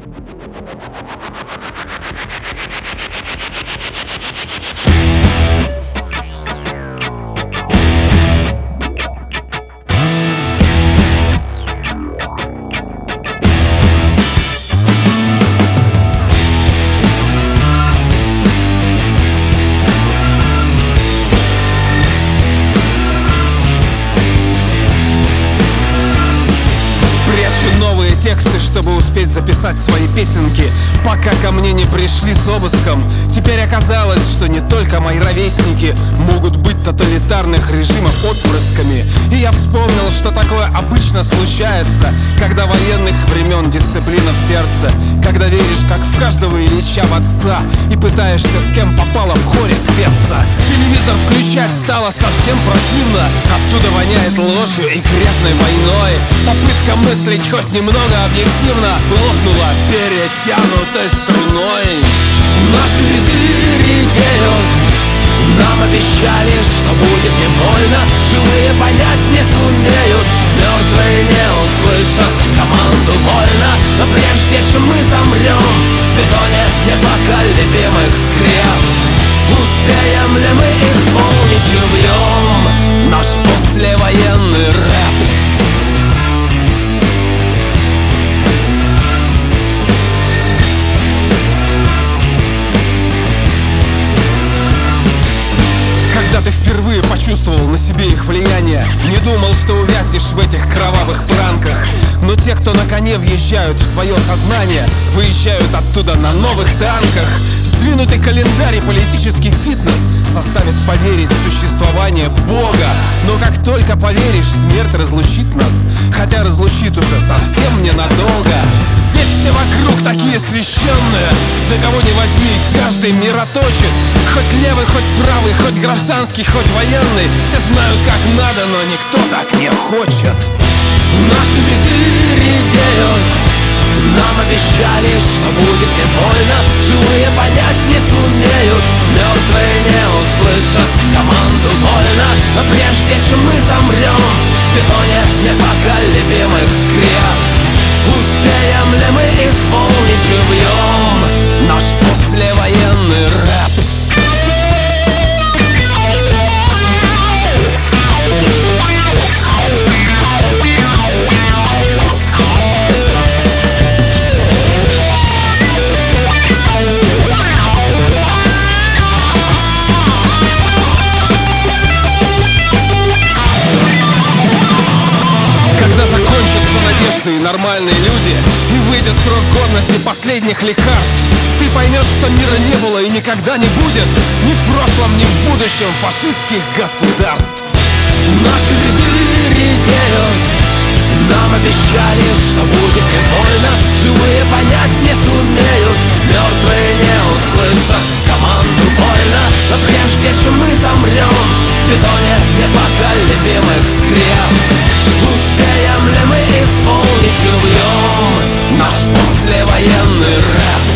Тексты, чтобы успеть записать свои песенки, пока ко мне не пришли с обыском. Теперь оказалось, что не только мои ровесники могут быть тоталитарных режимов отпрысками. И я вспомнил, что такое обычно случается, когда военных времен дисциплина в сердце, когда веришь, как в каждого Ильича в отца, и пытаешься с кем попало в хоре спеться. Телевизор включать стало совсем противно, оттуда воняет ложью и грязной войной. Попытка мыслить хоть немного объективно лопнула перетянутой струной. Наши ряды редеют, нам обещали, что будет не больно. Живые понять не сумеют, мертвые не услышат команду вольно. Но прежде чем мы замрем в бетоне непоколебимых скреп, успеем ли мы исполнить живьем наш послевоенный рэп? Когда ты впервые почувствовал на себе их влияние, не думал, что увязнешь в этих кровавых пранках. Но те, кто на коне въезжают в твое сознание, выезжают оттуда на новых танках. Сдвинутый календарь и политический фитнес заставит поверить в существование Бога. Но как только поверишь, смерть разлучит нас, хотя разлучит уже совсем ненадолго. Здесь все вокруг такие священные, за кого не возьмись, каждый мироточит. Хоть левый, хоть правый, хоть гражданский, хоть военный, все знают как надо, но никто так не хочет. Наши беды редеют, нам обещали, что будет не больно. Живые понять не сумеют, мертвые не услышат команду вольно. Но прежде чем мы замрем в бетоне непоколебимых скреп, успеем ли мы исполнить живьем наш послевоенный рэп? И нормальные люди, и выйдет срок годности последних лекарств, ты поймешь, что мира не было и никогда не будет, ни в прошлом, ни в будущем фашистских государств. Наши беды редеют, нам обещали, что будет не больно. Живые понять не сумеют, мертвые не услышат команду больно. Но прежде чем мы замрем в бетоне непоколебимых скреп, успеем ли мы исполнить живьем наш послевоенный рэп?